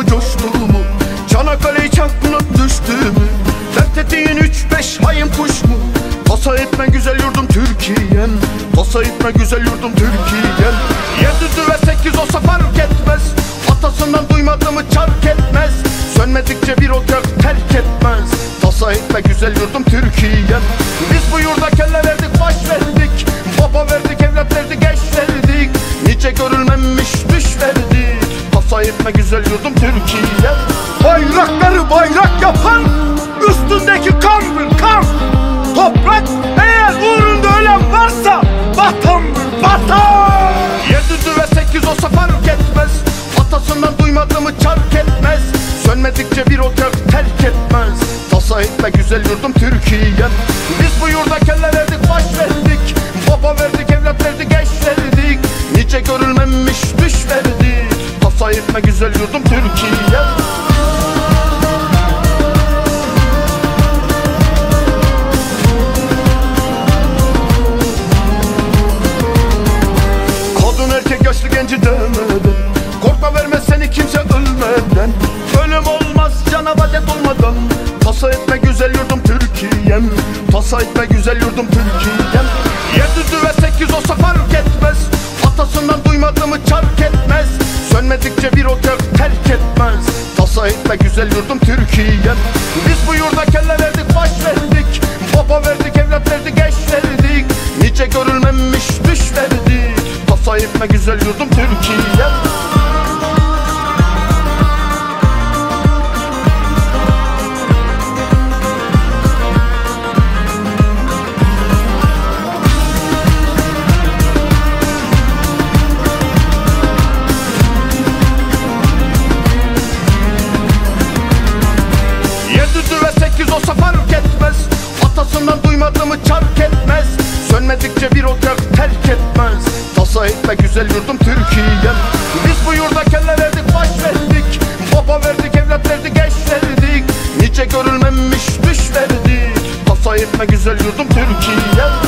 mu coştuğumu, Çanakkale'yi çarpınıp düştüğümü, dert ettiğin 3-5 hayım kuş mu? Tasa etme güzel yurdum Türkiye'm, tasa etme güzel yurdum Türkiye'm. 7 ve 8 olsa fark etmez, atasından duymadığımı çark etmez. Sönmedikçe bir ocak terk etmez, tasa etme güzel yurdum Türkiye'm. Biz bu yurda kelle verdik, baş verdik, baba verdik, evlat verdik, eş verdik, nice görülmemiş düş verdik, tasa etme güzel yurdum Türkiye'm. Bayrakları bayrak yapan üstündeki kandır kan. Toprak eğer uğrunda ölen varsa vatandır vatan. 7 ve 8 olsa fark etmez, atasından duymadığımı çark etmez. Sönmedikçe bir ocak terk etmez, tasa etme güzel yurdum Türkiye'm. Biz bu yurda kelle verdik, baş verdik, baba verdik, evlat verdik, eş verdik, nice görülmemiş düş verdik, tasa etme güzel yurdum Türkiye'm. Yaşlı genci demeden, korkma vermez seni kimse ölmeden. Ölüm olmaz cana vadet olmadan, tasa etme güzel yurdum Türkiye'm, tasa etme güzel yurdum Türkiye'm. 7 ve 8 olsa fark etmez, atasından duymadığımı çark etmez. Sönmedikçe bir ocak terk etmez, tasa etme güzel yurdum Türkiye'm. Biz bu yurda kelle verdik, baş verdik, baba verdik, evlat verdik, eş verdik, nice görülmemiş düş verdik, tasa etme güzel yurdum Türkiye'm. Olsa fark etmez, atasından duymadığımı çark etmez. Sönmedikçe bir ocak terk etmez, tasa etme güzel yurdum Türkiye'm. Biz bu yurda kelle verdik, baş verdik, baba verdik, evlat verdik, eş verdik, nice görülmemiş düş verdik, tasa etme güzel yurdum Türkiye'm.